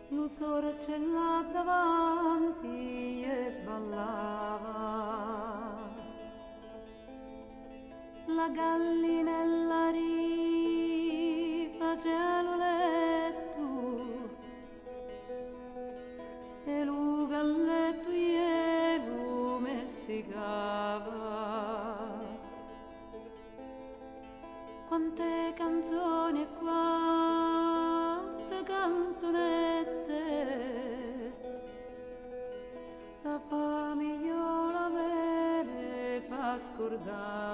lo sorcella davanti e ballava. La gallinella rifaceva il letto e lo galletto glielo mesticava. Quante canzoni e quante canzonette la famigliola me ne fa scordare.